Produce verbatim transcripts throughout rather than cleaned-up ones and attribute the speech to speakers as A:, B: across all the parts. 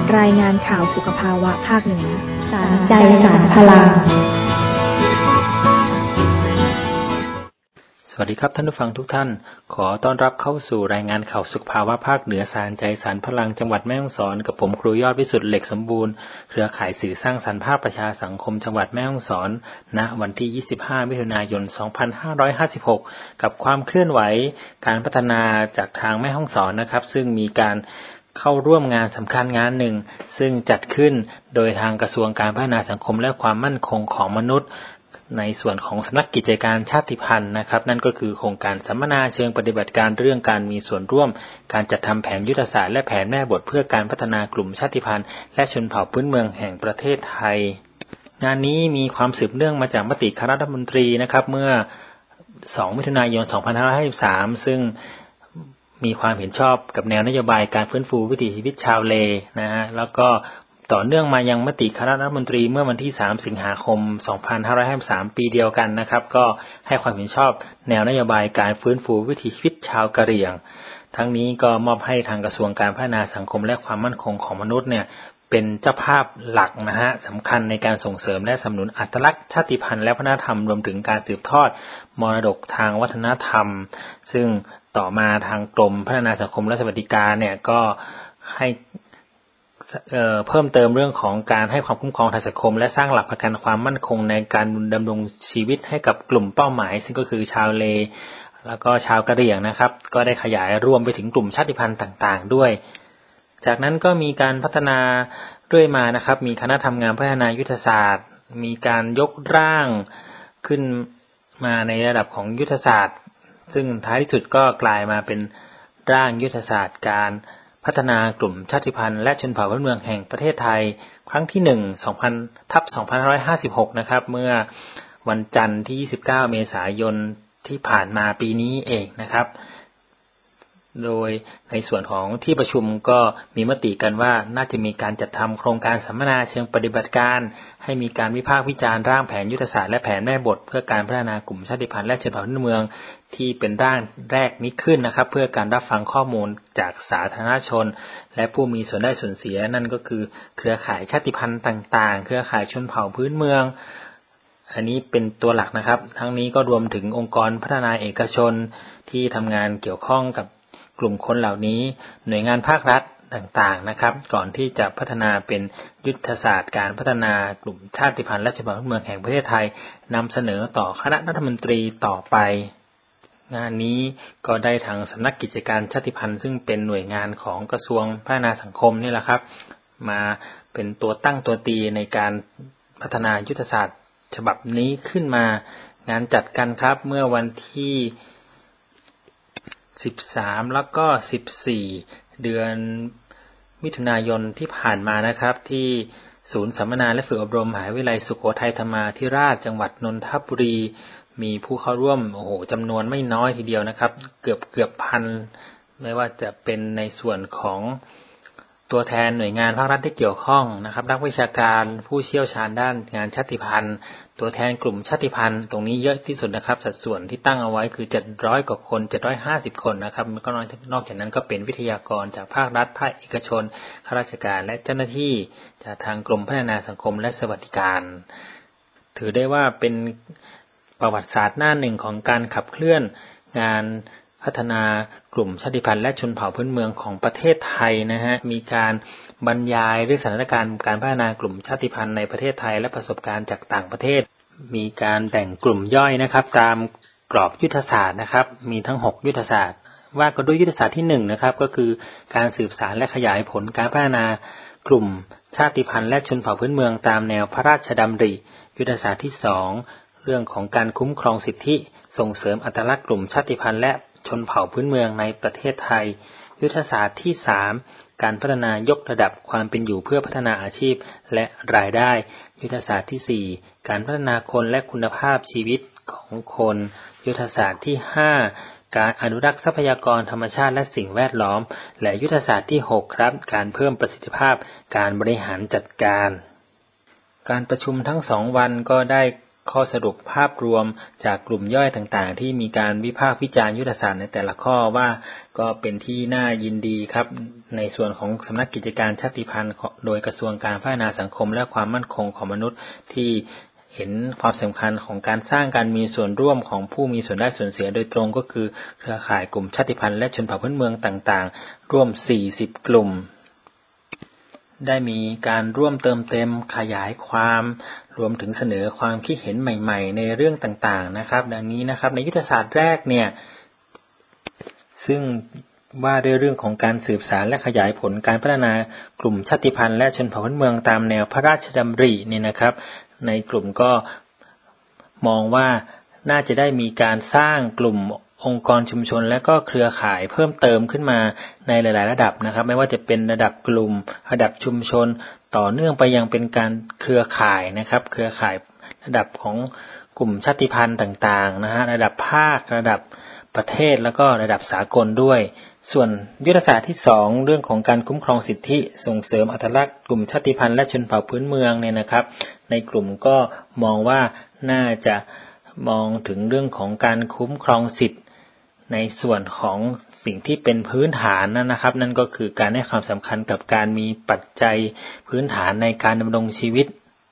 A: รายงานข่าวสุขภาวะภาคเหนือสารใจสารพลัง
B: สวัสดีครับท่านผู้ฟังทุกท่านขอต้อนรับเข้าสู่รายงานข่าวสุขภาวะภาคเหนือสารใจสารพลังจังหวัดแม่ฮ่องสอนกับผมครูยอดวิสุทธิ์เหล็กสมบูรณ์เครือข่ายสื่อสร้างสรรค์ภาคประชาสังคมจังหวัดแม่ฮ่องสอนณวันที่ยี่สิบห้ามิถุนายนสองพันห้าร้อยห้าสิบหกกับความเคลื่อนไหวการพัฒนาจากทางแม่ฮ่องสอนนะครับซึ่งมีการเข้าร่วมงานสำคัญงานหนึ่งซึ่งจัดขึ้นโดยทางกระทรวงการพัฒนาสังคมและความมั่นคงของมนุษย์ในส่วนของสำนักกิจการชาติพันธุ์นะครับนั่นก็คือโครงการสัมมนาเชิงปฏิบัติการเรื่องการมีส่วนร่วมการจัดทำแผนยุทธศาสตร์และแผนแม่บทเพื่อการพัฒนากลุ่มชาติพันธุ์และชนเผ่าพื้นเมืองแห่งประเทศไทยงานนี้มีความสืบเนื่องมาจากมติคณะรัฐมนตรีนะครับเมื่อสองมิถุนายนสองพันห้าร้อยห้าสิบสามซึ่งมีความเห็นชอบกับแนวนโยบายการฟื้นฟูวิถีชีวิตชาวเลนะฮะแล้วก็ต่อเนื่องมายังมติคณะรัฐมนตรีเมื่อวันที่สามสิงหาคมสองพันห้าร้อยห้าสิบสามปีเดียวกันนะครับก็ให้ความเห็นชอบแนวนโยบายการฟื้นฟูวิถีชีวิตชาวกะเหรี่ยงทั้งนี้ก็มอบให้ทางกระทรวงการพัฒนาสังคมและความมั่นคงของมนุษย์เนี่ยเป็นเจ้าภาพหลักนะฮะสำคัญในการส่งเสริมและสนับสนุนอัตลักษณ์ชาติพันธุ์และวัฒนธรรมรวมถึงการสืบทอดมรดกทางวัฒนธรรมซึ่งต่อมาทางกรมพัฒนาสังคมและสวัสดิการเนี่ยก็ให้เอ่อเพิ่มเติมเรื่องของการให้ความคุ้มครองทางสังคมและสร้างหลักประกันความมั่นคงในการดำรงชีวิตให้กับกลุ่มเป้าหมายซึ่งก็คือชาวเลแล้วก็ชาวกะเหรี่ยงนะครับก็ได้ขยายรวมไปถึงกลุ่มชาติพันธุ์ต่างๆด้วยจากนั้นก็มีการพัฒนาด้วยมานะครับมีคณะทำงานพัฒนายุทธศาสตร์มีการยกร่างขึ้นมาในระดับของยุทธศาสตร์ซึ่งท้ายที่สุดก็กลายมาเป็นร่างยุทธศาสตร์การพัฒนากลุ่มชาติพันธุ์และชนเผ่าพื้นเมืองแห่งประเทศไทยครั้งที่หนึ่ง สองพันทับสองพันห้าร้อยห้าสิบหกนะครับเมื่อวันจันทร์ที่ยี่สิบเก้าเมษายนที่ผ่านมาปีนี้เองนะครับโดยในส่วนของที่ประชุมก็มีมติกันว่าน่าจะมีการจัดทำโครงการสัมมนาเชิงปฏิบัติการให้มีการวิพากษ์วิจารณ์ร่างแผนยุทธศาสตร์และแผนแม่บทเพื่อการพัฒนากลุ่มชาติพันธุ์และชนเผ่าพื้นเมืองที่เป็นร่างแรกนี้ขึ้นนะครับเพื่อการรับฟังข้อมูลจากสาธารณชนและผู้มีส่วนได้ส่วนเสียนั่นก็คือเครือข่ายชาติพันธุ์ต่างๆเครือข่ายชนเผ่าพื้นเมืองอันนี้เป็นตัวหลักนะครับทั้งนี้ก็รวมถึงองค์กรพัฒนาเอกชนที่ทำงานเกี่ยวข้องกับกลุ่มคนเหล่านี้หน่วยงานภาครัฐต่างๆนะครับก่อนที่จะพัฒนาเป็นยุทธศาสตร์การพัฒนากลุ่มชาติพันธุ์และชนเผ่าพื้นเมืองแห่งประเทศไทยนำเสนอต่อคณะรัฐมนตรีต่อไปงานนี้ก็ได้ทางสำนักกิจการชาติพันธุ์ซึ่งเป็นหน่วยงานของกระทรวงพัฒนาสังคมนี่แหละครับมาเป็นตัวตั้งตัวตีในการพัฒนายุทธศาสตร์ฉบับนี้ขึ้นมางานจัดกันครับเมื่อวันที่สิบสามแล้วก็สิบสี่เดือนมิถุนายนที่ผ่านมานะครับที่ศูนย์สัมมนาและฝึกอบรมมหาวิทยาลัยสุโขทัยธรรมาธิราชจังหวัดนนทบุรีมีผู้เข้าร่วมโอ้โหจำนวนไม่น้อยทีเดียวนะครับเกือบเกือบพันไม่ว่าจะเป็นในส่วนของตัวแทนหน่วยงานภาครัฐที่เกี่ยวข้องนะครับนักวิชาการผู้เชี่ยวชาญด้านงานชาติพันธุ์ตัวแทนกลุ่มชาติพันธุ์ตรงนี้เยอะที่สุดนะครับสัดส่วนที่ตั้งเอาไว้คือเจ็ดร้อยกว่าคนเจ็ดร้อยห้าสิบคนนะครับก็นอกจากนั้นก็เป็นวิทยากรจากภาครัฐภาคเอกชนข้าราชการและเจ้าหน้าที่จากทางกรมพัฒนาสังคมและสวัสดิการถือได้ว่าเป็นประวัติศาสตร์หน้าหนึ่งของการขับเคลื่อนงานพัฒนากลุ่มชาติพันธุ์และชนเผ่าพื้นเมืองของประเทศไทยนะฮะมีการบรรยายเรื่องสถานการณ์การพัฒนากลุ่มชาติพันธุ์ในประเทศไทยและประสบการณ์จากต่างประเทศมีการแบ่งกลุ่มย่อยนะครับตามกรอบยุทธศาสตร์นะครับมีทั้งหกยุทธศาสตร์ว่ากันด้วยยุทธศาสตร์ที่หนึ่งนะครับก็คือการสืบสานและขยายผลการพัฒนากลุ่มชาติพันธุ์และชนเผ่าพื้นเมืองตามแนวพระราชดำริยุทธศาสตร์ที่สองเรื่องของการคุ้มครองสิทธิส่งเสริมอัตลักษณ์กลุ่มชาติพันธุ์และชนเผ่าพื้นเมืองในประเทศไทยยุทธศาสตร์ที่สามการพัฒนายกระดับความเป็นอยู่เพื่อพัฒนาอาชีพและรายได้ยุทธศาสตร์ที่สี่การพัฒนาคนและคุณภาพชีวิตของคนยุทธศาสตร์ที่ห้าการอนุรักษ์ทรัพยากรธรรมชาติและสิ่งแวดล้อมและยุทธศาสตร์ที่หกครับการเพิ่มประสิทธิภาพการบริหารจัดการการประชุมทั้งสองวันก็ได้ข้อสรุปภาพรวมจากกลุ่มย่อยต่างๆที่มีการวิพากษ์วิจารณ์ยุทธศาสตร์ในแต่ละข้อว่าก็เป็นที่น่ายินดีครับในส่วนของสำนักกิจการชาติพันธุ์โดยกระทรวงการพัฒนาสังคมและความมั่นคงของมนุษย์ที่เห็นความสำคัญของการสร้างการมีส่วนร่วมของผู้มีส่วนได้ส่วนเสียโดยตรงก็คือเครือข่ายกลุ่มชาติพันธุ์และชนเผ่าพื้นเมืองต่างๆร่วมสี่สิบกลุ่มได้มีการร่วมเติมเต็มขยายความรวมถึงเสนอความคิดเห็นใหม่ๆในเรื่องต่างๆนะครับดังนี้นะครับในยุทธศาสตร์แรกเนี่ยซึ่งว่าด้วยเรื่องของการสืบสานและขยายผลการพัฒนากลุ่มชาติพันธุ์และชนเผ่าพื้นเมืองตามแนวพระราชดำริเนี่ยนะครับในกลุ่มก็มองว่าน่าจะได้มีการสร้างกลุ่มองค์กรชุมชนและก็เครือข่ายเพิ่มเติมขึ้นมาในหลายๆระดับนะครับไม่ว่าจะเป็นระดับกลุ่มระดับชุมชนต่อเนื่องไปยังเป็นการเครือข่ายนะครับเครือข่ายระดับของกลุ่มชาติพันธุ์ต่างๆนะฮะระดับภาคระดับประเทศแล้วก็ระดับสากลด้วยส่วนยุทธศาสตร์ที่สองเรื่องของการคุ้มครองสิทธิส่งเสริมอัตลักษณ์กลุ่มชาติพันธุ์และชนเผ่าพื้นเมืองเนี่ยนะครับในกลุ่มก็มองว่าน่าจะมองถึงเรื่องของการคุ้มครองสิทธิในส่วนของสิ่งที่เป็นพื้นฐานนั่นนะครับนั่นก็คือการให้ความสำคัญกับการมีปัจจัยพื้นฐานในการดำรงชีวิต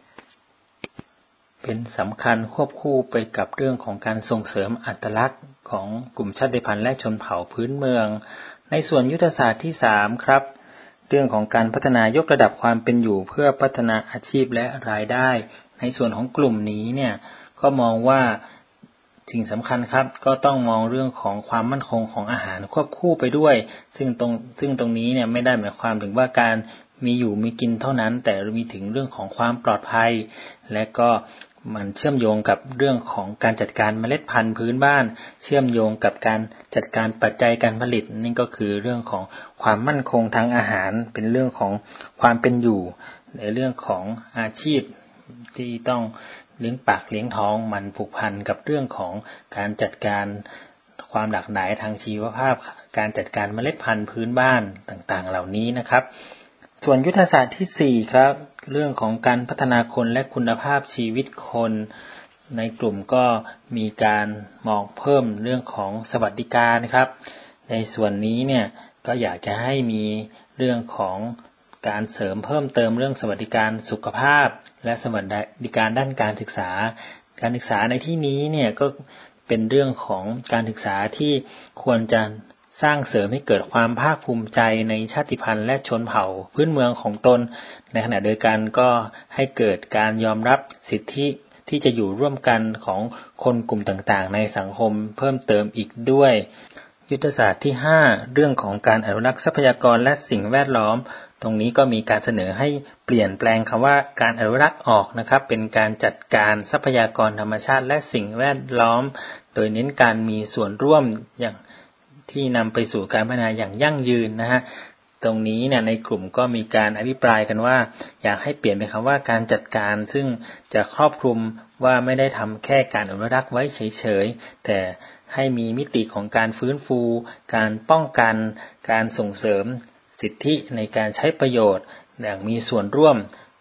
B: เป็นสำคัญควบคู่ไปกับเรื่องของการส่งเสริมอัตลักษณ์ของกลุ่มชาติพันธุ์และชนเผ่าพื้นเมืองในส่วนยุทธศาสตร์ที่สามครับเรื่องของการพัฒนายกระดับความเป็นอยู่เพื่อพัฒนาอาชีพและรายได้ในส่วนของกลุ่มนี้เนี่ยก็มองว่าสิ่งสำคัญครับก็ต้องมองเรื่องของความมั่นคงของอาหารควบคู่ไปด้วยซึ่งตรงซึ่งตรงนี้เนี่ยไม่ได้หมายความถึงว่าการมีอยู่มีกินเท่านั้นแต่มีถึงเรื่องของความปลอดภัยและก็มันเชื่อมโยงกับเรื่องของการจัดการเมล็ดพันธุ์พื้นบ้านเชื่อมโยงกับการจัดการปัจจัยการผลิตนี่ก็คือเรื่องของความมั่นคงทางอาหารเป็นเรื่องของความเป็นอยู่ในเรื่องของอาชีพที่ต้องเลี้ยงปากเลี้ยงท้องมันผูกพันกับเรื่องของการจัดการความหลากหลายทางชีวภาพการจัดการเมล็ดพันธุ์พื้นบ้านต่างๆเหล่านี้นะครับส่วนยุทธศาสตร์ที่สี่ครับเรื่องของการพัฒนาคนและคุณภาพชีวิตคนในกลุ่มก็มีการมองเพิ่มเรื่องของสวัสดิการครับในส่วนนี้เนี่ยก็อยากจะให้มีเรื่องของการเสริมเพิ่มเติมเรื่องสวัสดิการสุขภาพและสวัสดิการด้านการศึกษาการศึกษาในที่นี้เนี่ยก็เป็นเรื่องของการศึกษาที่ควรจะสร้างเสริมให้เกิดความภาคภูมิใจในชาติพันธุ์และชนเผ่าพื้นเมืองของตนในขณะเดียวกันก็ให้เกิดการยอมรับสิทธิที่จะอยู่ร่วมกันของคนกลุ่มต่างๆในสังคมเพิ่มเติมอีกด้วยยุทธศาสตร์ที่ห้าเรื่องของการอนุรักษ์ทรัพยากรและสิ่งแวดล้อมตรงนี้ก็มีการเสนอให้เปลี่ยนแปลงคำว่าการอนุรักษ์ออกนะครับเป็นการจัดการทรัพยากรธรรมชาติและสิ่งแวดล้อมโดยเน้นการมีส่วนร่วมอย่างที่นำไปสู่การพัฒนาอย่างยั่งยืนนะฮะตรงนี้เนี่ยในกลุ่มก็มีการอภิปรายกันว่าอยากให้เปลี่ยนเป็นคำว่าการจัดการซึ่งจะครอบคลุมว่าไม่ได้ทำแค่การอนุรักษ์ไว้เฉยๆแต่ให้มีมิติของการฟื้นฟูการป้องกันการส่งเสริมสิทธิในการใช้ประโยชน์อย่างมีส่วนร่วม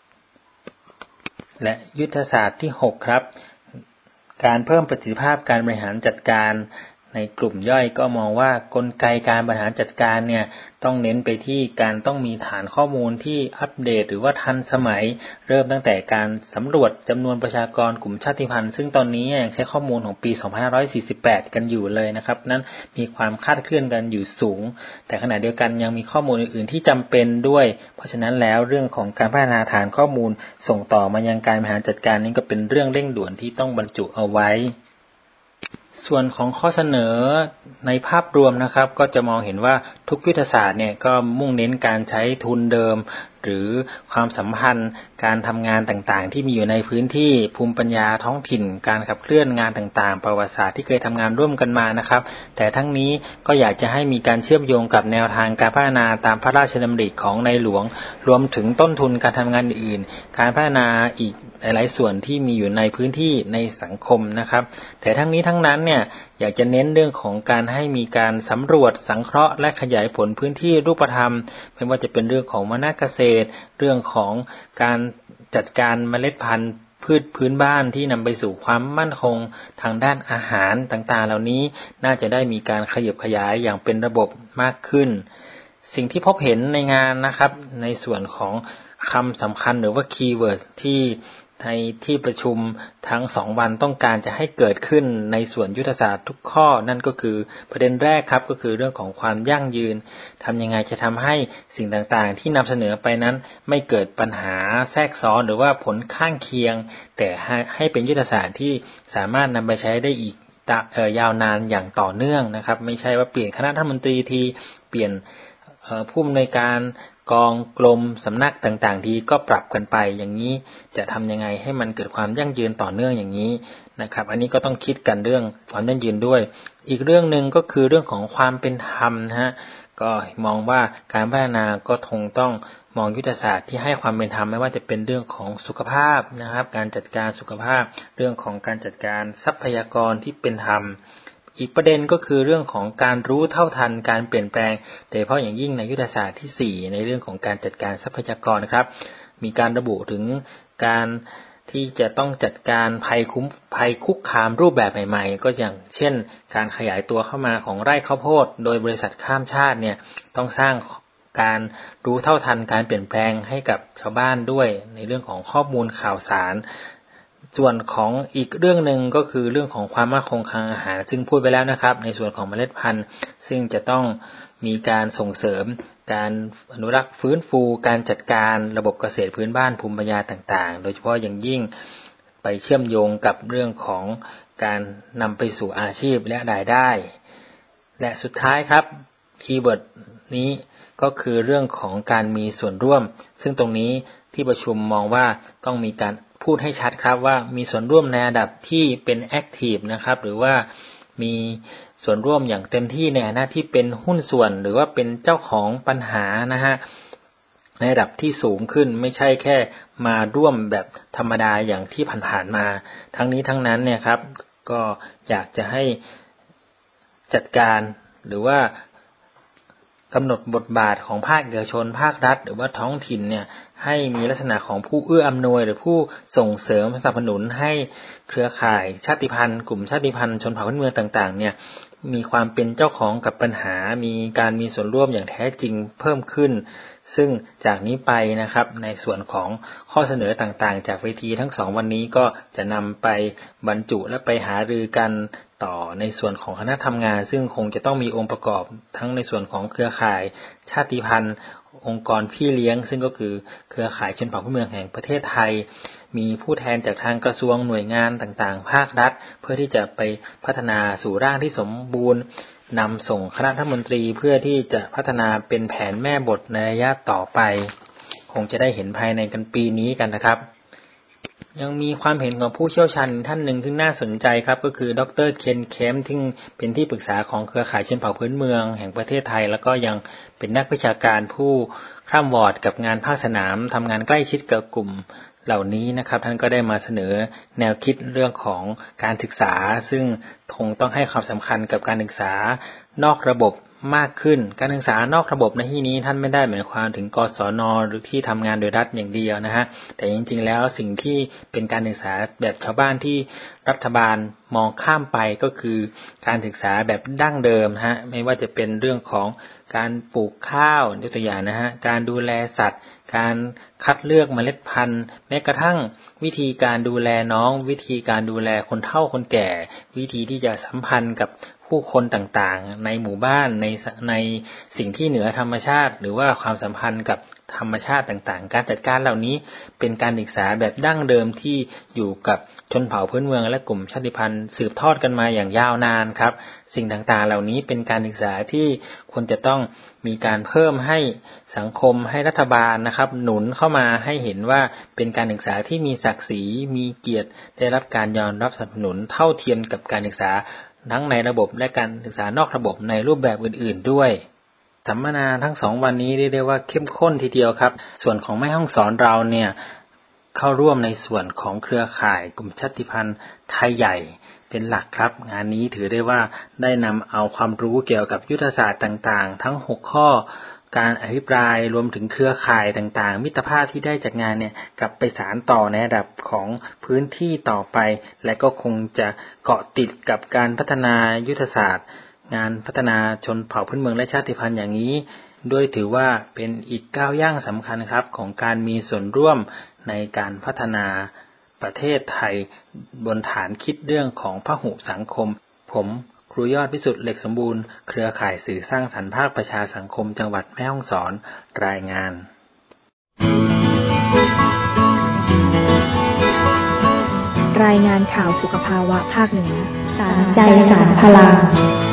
B: และยุทธศาสตร์ที่หกครับการเพิ่มประสิทธิภาพการบริหารจัดการในกลุ่มย่อยก็มองว่ากลไกการบริหารจัดการเนี่ยต้องเน้นไปที่การต้องมีฐานข้อมูลที่อัปเดตหรือว่าทันสมัยเริ่มตั้งแต่การสำรวจจำนวนประชากรกลุ่มชาติพันธุ์ซึ่งตอนนี้ยังใช้ข้อมูลของปีสองพันห้าร้อยสี่สิบแปดกันอยู่เลยนะครับนั้นมีความคลาดเคลื่อนกันอยู่สูงแต่ขณะเดียวกันยังมีข้อมูลอื่นๆที่จำเป็นด้วยเพราะฉะนั้นแล้วเรื่องของการพัฒนาฐานข้อมูลส่งต่อมายังการบริหารจัดการนี้ก็เป็นเรื่องเร่งด่วนที่ต้องบรรจุเอาไว้ส่วนของข้อเสนอในภาพรวมนะครับก็จะมองเห็นว่าทุกยุทธศาสตร์เนี่ยก็มุ่งเน้นการใช้ทุนเดิมหรือความสัมพันธ์การทำงานต่างๆที่มีอยู่ในพื้นที่ภูมิปัญญาท้องถิ่นการขับเคลื่อนงานต่างๆประวัติศาสตร์ที่เคยทำงานร่วมกันมานะครับแต่ทั้งนี้ก็อยากจะให้มีการเชื่อมโยงกับแนวทางการพัฒนาตามพระราชดำริของในหลวงรวมถึงต้นทุนการทำงานอื่นๆการพัฒนาอีกหลายๆส่วนที่มีอยู่ในพื้นที่ในสังคมนะครับแต่ทั้งนี้ทั้งนั้นเนี่ยอยากจะเน้นเรื่องของการให้มีการสำรวจสังเคราะห์และขยายผลพื้นที่รูปธรรมไม่ว่าจะเป็นเรื่องของวรรณเกษตรเรื่องของการจัดการเมล็ดพันธุ์พืชพื้นบ้านที่นำไปสู่ความมั่นคงทางด้านอาหารต่างๆเหล่านี้น่าจะได้มีการขยับขยายอย่างเป็นระบบมากขึ้นสิ่งที่พบเห็นในงานนะครับในส่วนของคำสำคัญหรือว่าคีย์เวิร์ดที่ในที่ประชุมทั้งสองวันต้องการจะให้เกิดขึ้นในส่วนยุทธศาสตร์ทุกข้อนั่นก็คือประเด็นแรกครับก็คือเรื่องของความยั่งยืนทำยังไงจะทำให้สิ่งต่างๆที่นำเสนอไปนั้นไม่เกิดปัญหาแทรกซ้อนหรือว่าผลข้างเคียงแต่ให้เป็นยุทธศาสตร์ที่สามารถนำไปใช้ได้อีกยาวนานอย่างต่อเนื่องนะครับไม่ใช่ว่าเปลี่ยนคณะรัฐมนตรีทีเปลี่ยนผู้อำนวยการกองกรมสำนักต่างๆทีก็ปรับกันไปอย่างนี้จะทำยังไงให้มันเกิดความยั่งยืนต่อเนื่องอย่างนี้นะครับอันนี้ก็ต้องคิดกันเรื่องความยั่งยืนด้วยอีกเรื่องนึงก็คือเรื่องของความเป็นธรรมนะฮะก็มองว่าการพัฒนาก็คงต้องมองยุทธศาสตร์ที่ให้ความเป็นธรรมไม่ว่าจะเป็นเรื่องของสุขภาพนะครับการจัดการสุขภาพเรื่องของการจัดการทรัพยากรที่เป็นธรรมอีกประเด็นก็คือเรื่องของการรู้เท่าทันการเปลี่ยนแปลงโดยเฉพาะอย่างยิ่งในยุทธศาสตร์ที่สี่ในเรื่องของการจัดการทรัพยากรนะครับมีการระบุถึงการที่จะต้องจัดการภัยคุ้มภัยคุกคามรูปแบบใหม่ๆก็อย่างเช่นการขยายตัวเข้ามาของไร่ข้าวโพดโดยบริษัทข้ามชาติเนี่ยต้องสร้างการรู้เท่าทันการเปลี่ยนแปลงให้กับชาวบ้านด้วยในเรื่องของข้อมูลข่าวสารส่วนของอีกเรื่องนึงก็คือเรื่องของความมั่นคงทางอาหารซึ่งพูดไปแล้วนะครับในส่วนของเมล็ดพันธุ์ซึ่งจะต้องมีการส่งเสริมการอนุรักษ์ฟื้นฟูการจัดการระบบเกษตรพื้นบ้านภูมิปัญญาต่างๆโดยเฉพาะอย่างยิ่งไปเชื่อมโยงกับเรื่องของการนำไปสู่อาชีพและรายได้และสุดท้ายครับคีย์เวิร์ดนี้ก็คือเรื่องของการมีส่วนร่วมซึ่งตรงนี้ที่ประชุมมองว่าต้องมีการพูดให้ชัดครับว่ามีส่วนร่วมในระดับที่เป็นแอคทีฟนะครับหรือว่ามีส่วนร่วมอย่างเต็มที่ในฐานะที่เป็นหุ้นส่วนหรือว่าเป็นเจ้าของปัญหานะฮะในระดับที่สูงขึ้นไม่ใช่แค่มาร่วมแบบธรรมดาอย่างที่ผ่านๆมาทั้งนี้ทั้งนั้นเนี่ยครับก็อยากจะให้จัดการหรือว่ากำหนดบทบาทของภาคเอกชนภาครัฐหรือว่าท้องถิ่นเนี่ยให้มีลักษณะของผู้เอื้ออำนวยหรือผู้ส่งเสริมสนับสนุนให้เครือข่ายชาติพันธุ์กลุ่มชาติพันธุ์ชนเผ่าพื้นเมืองต่างๆเนี่ยมีความเป็นเจ้าของกับปัญหามีการมีส่วนร่วมอย่างแท้จริงเพิ่มขึ้นซึ่งจากนี้ไปนะครับในส่วนของข้อเสนอต่างๆจากเวทีทั้งสองวันนี้ก็จะนำไปบรรจุและไปหารือกันต่อในส่วนของคณะทำงานซึ่งคงจะต้องมีองค์ประกอบทั้งในส่วนของเครือข่ายชาติพันธุ์องค์กรพี่เลี้ยงซึ่งก็คือเครือข่ายชนเผ่าพื้นเมืองแห่งประเทศไทยมีผู้แทนจากทางกระทรวงหน่วยงานต่างๆภาครัฐเพื่อที่จะไปพัฒนาสู่ร่างที่สมบูรณ์นำส่งคณะรัฐมนตรีเพื่อที่จะพัฒนาเป็นแผนแม่บทในระยะต่อไปคงจะได้เห็นภายในกันปีนี้กันนะครับยังมีความเห็นของผู้เชี่ยวชาญท่านหนึ่งที่น่าสนใจครับก็คือดร.เคนเคมที่เป็นที่ปรึกษาของเครือข่ายชนเผ่าพื้นเมืองแห่งประเทศไทยแล้วก็ยังเป็นนักวิชาการผู้คร่ำวอร์ดกับงานภาคสนามทำงานใกล้ชิดกับกลุ่มเหล่านี้นะครับท่านก็ได้มาเสนอแนวคิดเรื่องของการศึกษาซึ่งคงต้องให้ความสำคัญกับการศึกษานอกระบบมากขึ้นการศึกษานอกระบบในที่นี้ท่านไม่ได้หมายความถึงกศน.หรือที่ทำงานโดยรัฐอย่างเดียวนะฮะแต่จริงๆแล้วสิ่งที่เป็นการศึกษาแบบชาวบ้านที่รัฐบาลมองข้ามไปก็คือการศึกษาแบบดั้งเดิมฮะไม่ว่าจะเป็นเรื่องของการปลูกข้าวยกตัวอย่างนะฮะการดูแลสัตว์การคัดเลือกเมล็ดพันธุ์แม้กระทั่งวิธีการดูแลน้องวิธีการดูแลคนเฒ่าคนแก่วิธีที่จะสัมพันธ์กับผู้คนต่างๆในหมู่บ้านในในสิ่งที่เหนือธรรมชาติหรือว่าความสัมพันธ์กับธรรมชาติต่างๆการจัดการเหล่านี้เป็นการศึกษาแบบดั้งเดิมที่อยู่กับชนเผ่าพื้นเมืองและกลุ่มชาติพันธุ์สืบทอดกันมาอย่างยาวนานครับสิ่งต่างๆเหล่านี้เป็นการศึกษาที่ควรจะต้องมีการเพิ่มให้สังคมให้รัฐบาลนะครับหนุนเข้ามาให้เห็นว่าเป็นการศึกษาที่มีศักดิ์ศรีมีเกียรติได้รับการยอมรับสนับสนุนเท่าเทียมกับการศึกษาทั้งในระบบและการศึกษานอกระบบในรูปแบบอื่นๆด้วยสัมมนาทั้งสองวันนี้เรียกได้ว่าเข้มข้นทีเดียวครับส่วนของแม่ฮ่องสอนเราเนี่ยเข้าร่วมในส่วนของเครือข่ายกลุ่มชาติพันธุ์ไทยใหญ่เป็นหลักครับงานนี้ถือได้ว่าได้นำเอาความรู้เกี่ยวกับยุทธศาสตร์ต่างๆทั้งหกข้อการอภิปรายรวมถึงเครือข่ายต่างๆมิตรภาพที่ได้จากงานเนี่ยกลับไปสานต่อในระดับของพื้นที่ต่อไปและก็คงจะเกาะติดกับการพัฒนายุทธศาสตร์งานพัฒนาชนเผ่าพื้นเมืองและชาติพันธุ์อย่างนี้ด้วยถือว่าเป็นอีกก้าวย่างสำคัญครับของการมีส่วนร่วมในการพัฒนาประเทศไทยบนฐานคิดเรื่องของพหุสังคมผมครูยอดวิสุทธิ์เหล็กสมบูรณ์เครือข่ายสื่อสร้างสรรค์ภาคประชาสังคมจังหวัดแม่ฮ่องสอนรายงาน
A: รายงานข่าวสุขภาวะภาคเหนือสารใจสารพลัง